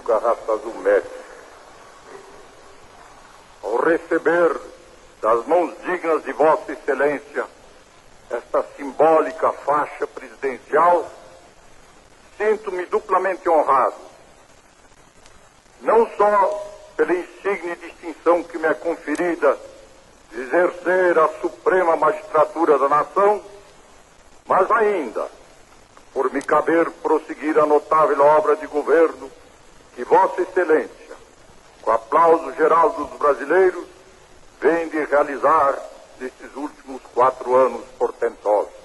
Garrafa Azul Médica. Ao receber das mãos dignas de Vossa Excelência esta simbólica faixa presidencial, sinto-me duplamente honrado, não só pela insigne distinção que me é conferida de exercer a suprema magistratura da nação, mas ainda por me caber prosseguir a notável obra de governo que Vossa Excelência, com aplauso geral dos brasileiros, vem de realizar nestes últimos 4 anos portentosos.